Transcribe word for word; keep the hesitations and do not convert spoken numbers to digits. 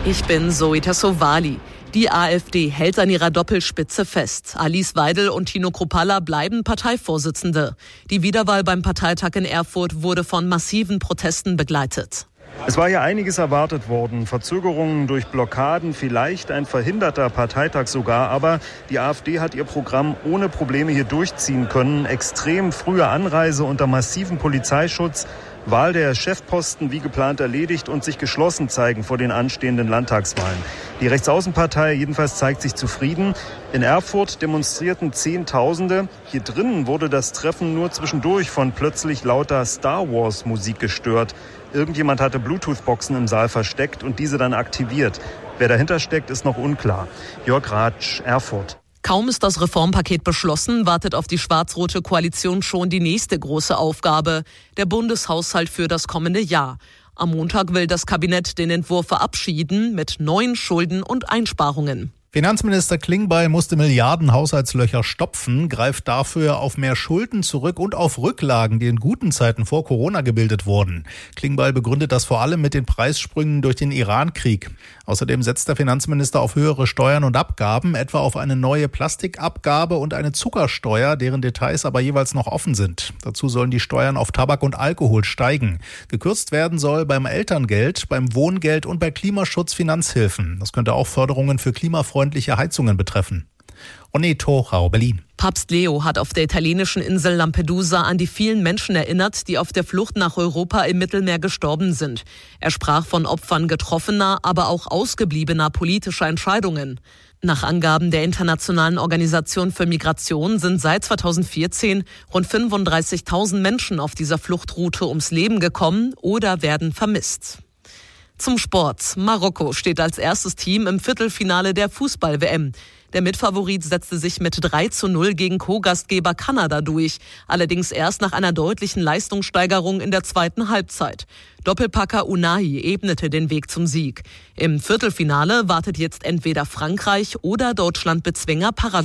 Ich bin Zoe Tassovali. Die AfD hält an ihrer Doppelspitze fest. Alice Weidel und Tino Kruppalla bleiben Parteivorsitzende. Die Wiederwahl beim Parteitag in Erfurt wurde von massiven Protesten begleitet. Es war ja einiges erwartet worden. Verzögerungen durch Blockaden, vielleicht ein verhinderter Parteitag sogar. Aber die AfD hat ihr Programm ohne Probleme hier durchziehen können. Extrem frühe Anreise unter massivem Polizeischutz. Wahl der Chefposten wie geplant erledigt und sich geschlossen zeigen vor den anstehenden Landtagswahlen. Die Rechtsaußenpartei jedenfalls zeigt sich zufrieden. In Erfurt demonstrierten Zehntausende. Hier drinnen wurde das Treffen nur zwischendurch von plötzlich lauter Star-Wars-Musik gestört. Irgendjemand hatte Bluetooth-Boxen im Saal versteckt und diese dann aktiviert. Wer dahinter steckt, ist noch unklar. Jörg Ratsch, Erfurt. Kaum ist das Reformpaket beschlossen, wartet auf die schwarz-rote Koalition schon die nächste große Aufgabe, der Bundeshaushalt für das kommende Jahr. Am Montag will das Kabinett den Entwurf verabschieden mit neuen Schulden und Einsparungen. Finanzminister Klingbeil musste Milliarden Haushaltslöcher stopfen, greift dafür auf mehr Schulden zurück und auf Rücklagen, die in guten Zeiten vor Corona gebildet wurden. Klingbeil begründet das vor allem mit den Preissprüngen durch den Iran-Krieg. Außerdem setzt der Finanzminister auf höhere Steuern und Abgaben, etwa auf eine neue Plastikabgabe und eine Zuckersteuer, deren Details aber jeweils noch offen sind. Dazu sollen die Steuern auf Tabak und Alkohol steigen. Gekürzt werden soll beim Elterngeld, beim Wohngeld und bei Klimaschutz-Finanzhilfen. Das könnte auch Förderungen für klimafreundliche Heizungen betreffen. René Tochau, Berlin. Papst Leo hat auf der italienischen Insel Lampedusa an die vielen Menschen erinnert, die auf der Flucht nach Europa im Mittelmeer gestorben sind. Er sprach von Opfern getroffener, aber auch ausgebliebener politischer Entscheidungen. Nach Angaben der Internationalen Organisation für Migration sind seit zweitausendvierzehn rund fünfunddreißigtausend Menschen auf dieser Fluchtroute ums Leben gekommen oder werden vermisst. Zum Sport. Marokko steht als erstes Team im Viertelfinale der Fußball-W M. Der Mitfavorit setzte sich mit drei zu null gegen Co-Gastgeber Kanada durch, allerdings erst nach einer deutlichen Leistungssteigerung in der zweiten Halbzeit. Doppelpacker Unai ebnete den Weg zum Sieg. Im Viertelfinale wartet jetzt entweder Frankreich oder Deutschland-Bezwinger Paraguay.